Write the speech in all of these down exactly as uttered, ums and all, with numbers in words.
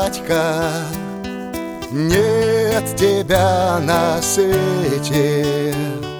батька, нет тебя на свете.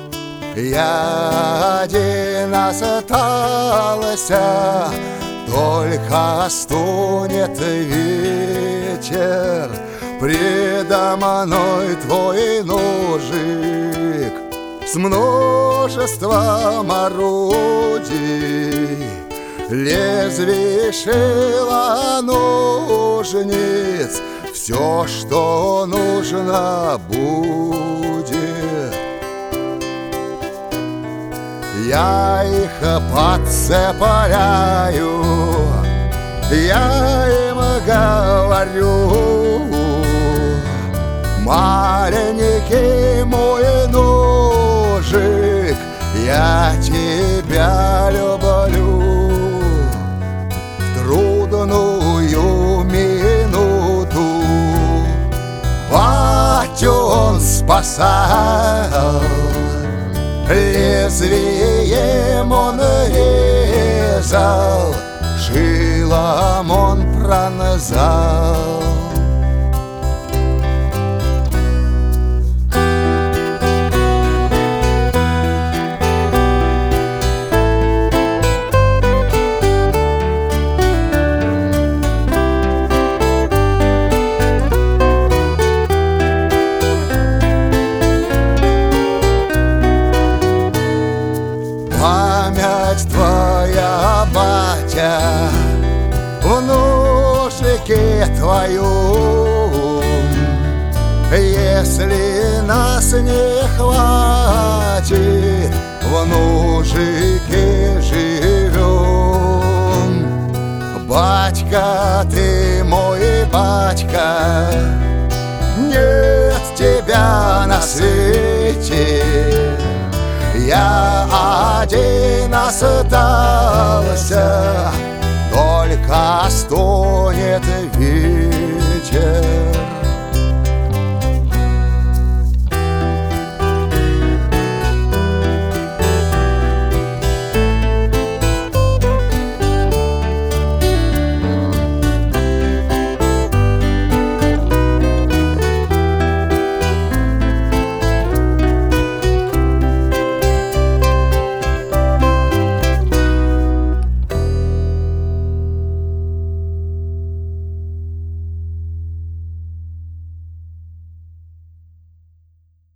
Я один остался, только стонет ветер. Предо мной твой ножик с множеством орудий, лезвие, шила, ножниц, все, что нужно будет. Я их подцепляю, я им говорю: маленький мой ножик, я тебя люблю. В трудную минуту батю спасал, лезвием он резал, шилом он пронзал. Память твоя, батя, в ножике твоем. Если нас не хватит, в ножике живем. Батька, ты мой батька, нет тебя на свете. Я один остался, только стонет ветер.